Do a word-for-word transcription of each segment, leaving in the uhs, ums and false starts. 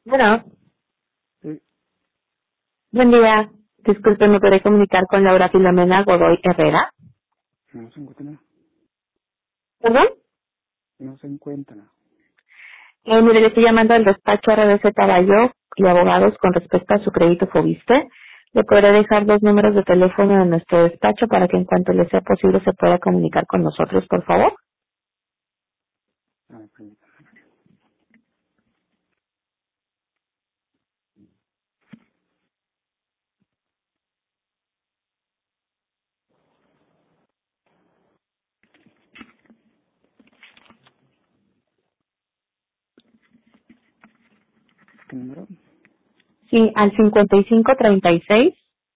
Bueno, Sí, buen día. Disculpe, ¿me podré comunicar con Laura Filomena Godoy Herrera? no se encuentra. ¿Perdón? No se encuentra. Eh, mire, le estoy llamando al despacho R D C Caballo y abogados con respecto a su crédito Fobiste. Le podré dejar los números de teléfono de nuestro despacho para que en cuanto le sea posible se pueda comunicar con nosotros, por favor. Ah, permítame. ¿Qué número? Sí, al cincuenta y cinco treinta y seis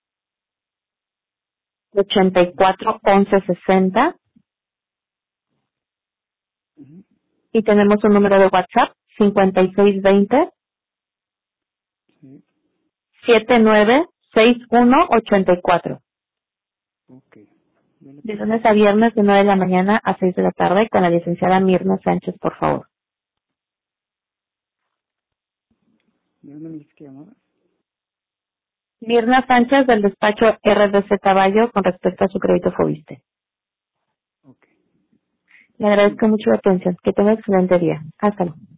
ochenta y cuatro once sesenta Ujú. y tenemos un número de WhatsApp cincuenta y seis veinte Sí, setenta y nueve sesenta y uno ochenta y cuatro. ok. Yo le De paso. lunes a viernes de nueve de la mañana a seis de la tarde con la licenciada Mirna Sánchez, por favor. ¿De dónde me dijiste que llamaba? Mirna Sánchez del despacho R D C Caballo con respecto a su crédito Fobiste. Ok. Le Muchas agradezco gracias. mucho la atención. Que tenga excelente día. Hasta luego.